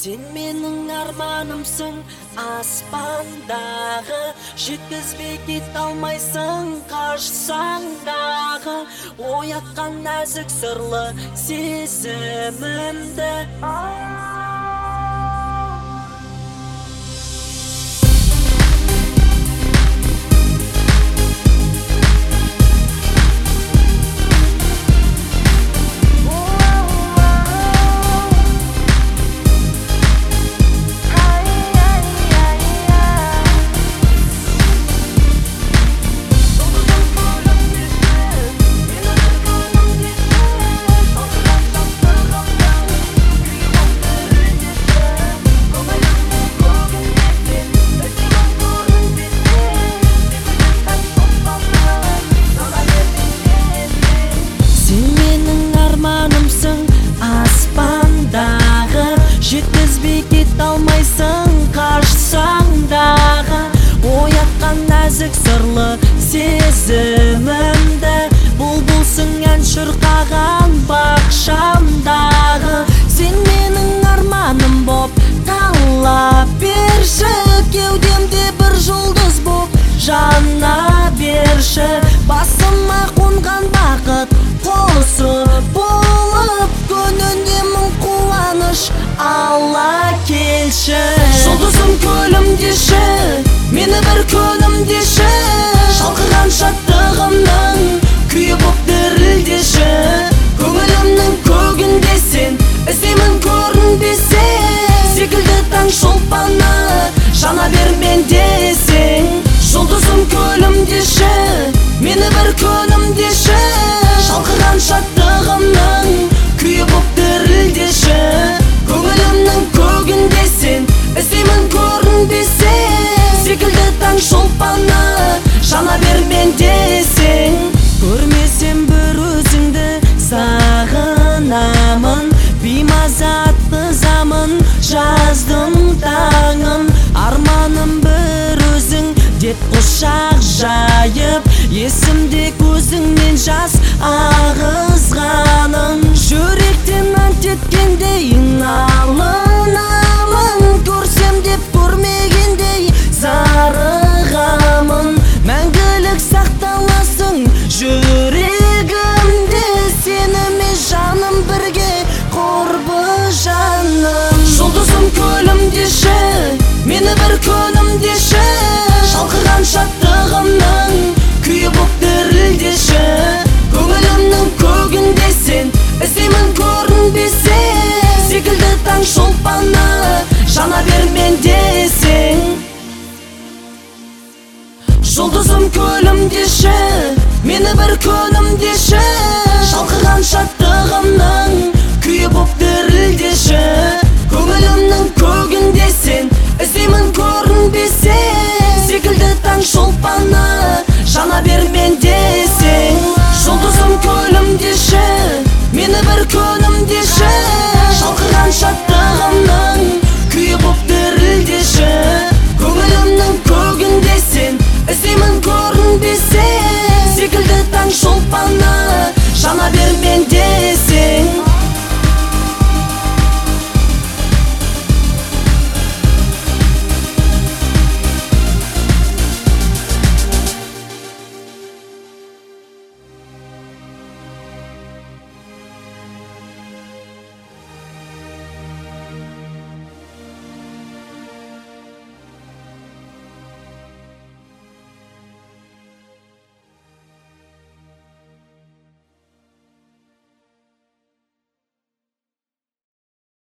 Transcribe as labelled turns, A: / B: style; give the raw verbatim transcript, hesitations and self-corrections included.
A: Сен менің арманымсың аспандағы, жеткізбей кете алмайсың қашсаң дағы, оятқан нәзік сырлы сезімімді. Жеткізбей кете алмайсың қашсаң дағы, оятқан нәзік сырлы сезімімді. Бұлбұлсың ән шырқаған бақшамдағы, сен менің арманым боп қала берші, кеудемде бір жұлдыз боп жана берші. Басыма қонған бақыт қосы болып, күнінде мың қуаныш ала келші. Жұлдызым көлім деші, мені бір күнім деші, шалқыған шаттығымның күйі боп дірілдеші. Көңілімнің көгінде сен іздеймін көрінбесе, секілді таң шолпаны жана бер мен десең. Жұлдызым көлім деші, мені бір күнім деші, шалқыған шаттығымның күйі боп дірілдеші. Көңілімнің көгінде сен іздеймін көрінбесе, секілді таң шолпаны жана бер мен десең. Көрмесем бір өзіңді сағынамын, беймазатты замын жаздым таңын. Арманым бір өзің деп құшақ жайып, есімде көзіңнен жас ағызғаның. Жүректен ант еткендей налынамын, көрсем деп көрмегендей зарығамын. Мәңгілік сақталасың жүрегімде, сенімен жаным бірге құрбы жаным. Жұлдызым көлім деші, мені бір күн